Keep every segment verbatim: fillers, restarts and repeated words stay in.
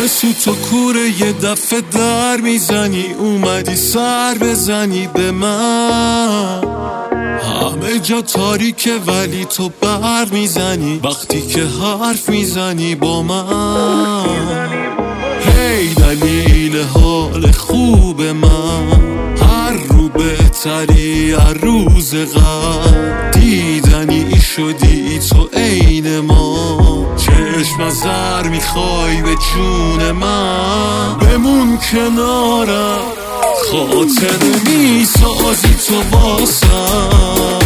سو تو کوره یه دفعه در میزنی، اومدی سر بزنی به من. همه جا تاریکه ولی تو بر میزنی وقتی که حرف میزنی با من. هی دلیل حال خوب من، هر رو بهتری هر روز قبل. دیدنی شدی تو عین ما، چشم از زر میخوای به جون من. بمون کنارم، خاطر میسازی تو واسم.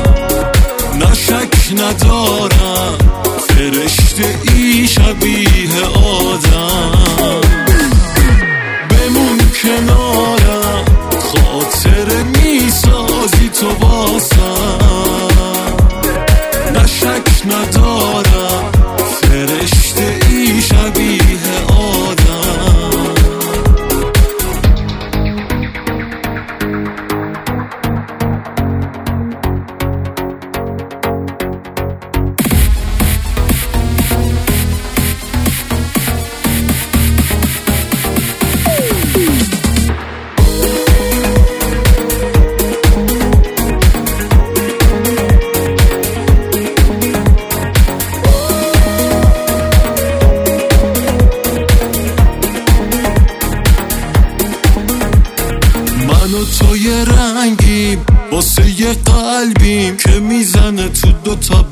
نشک ندارم، فرشته ای شبیه آدم. بمون کنارم، خاطر میسازی تو واسم. نشک ندارم، فرشته ای شبیه آدم. من و تو یه رنگیم واسه یه قلبیم که میزنه تو دوتا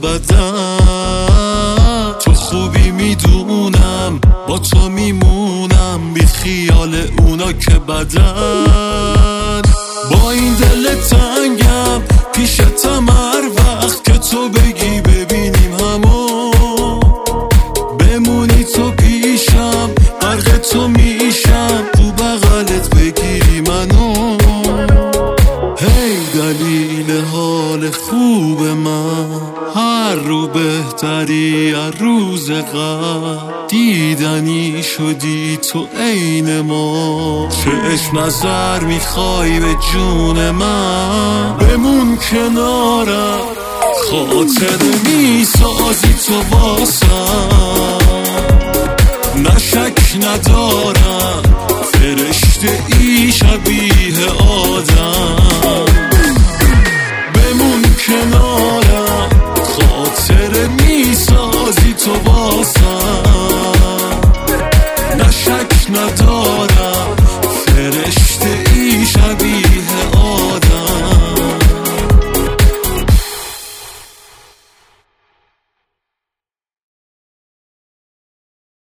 بدن. تو خوبی میدونم، با تو میمونم، بی خیال اونا که بدن. با این دل تنگم پیشتم هر وقت که تو بگی ببینیم همو. بمونی تو پیشم، غرق تو میشم، تو بغلت بگیری منو. هی دلیل حال خوب من، هر رو بهتری هر روز قبل. دیدنی شدی تو عین ما، چشم نظر میخوای به جون من. بمون کنارم، خاطر میسازی تو واسم. نشک ندارم، فرشته ای شبیه آدم. بمون کنارم، خاطر میسازی تو واسم. نشک ندارم،